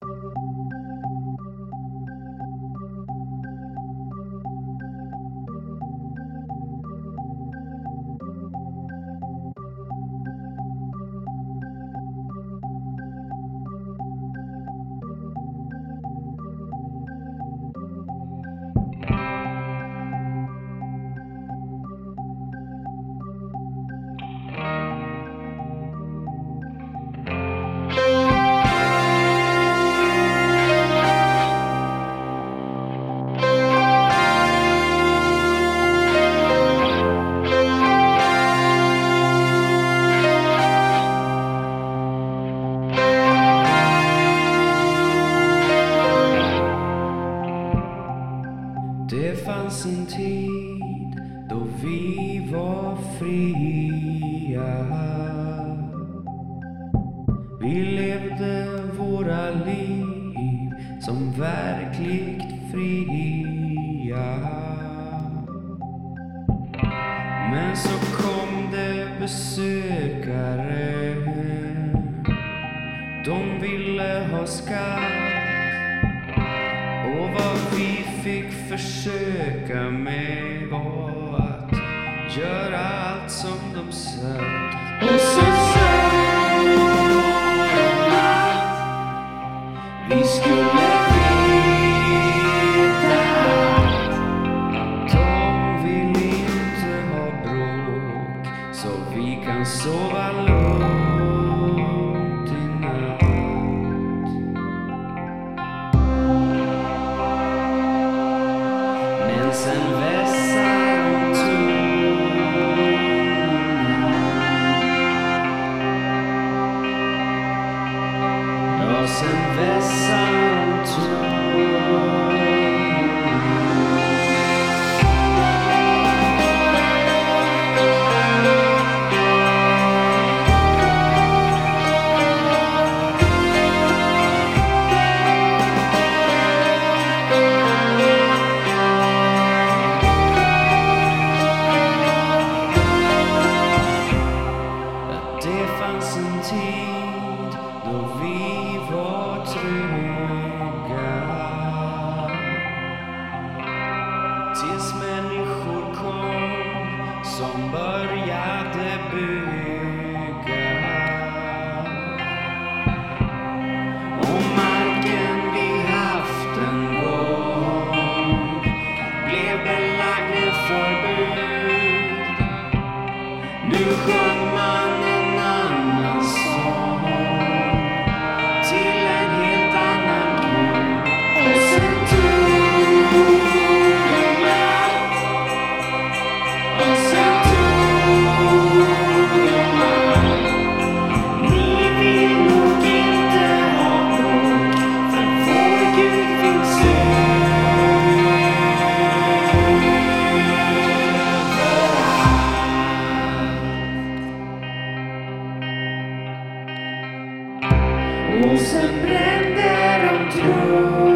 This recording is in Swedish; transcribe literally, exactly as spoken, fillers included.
Det fanns en tid då vi var fria. Vi levde våra liv som verkligt fria. Men så kom det besökare. De ville ha skatt. Och vad vi fick försöka med var att göra allt som de sa. Och så sa de att vi skulle veta att de vill inte ha bråk, så vi kan sova lugnt i natt. Sen vässar de tonerna. Ja, sen vässar de tonerna. Det fanns en tid då vi var trygga, tills människor kom som började bygga. Och marken vi haft en gång blev belagd med förbud. Nu sjöng man en annan sång till en helt annan gud. Och sen tog de allt. Och sen tog de allt. Ni vill nog inte ha bråk, för vår Gud finns överallt. Och sen brände de tron.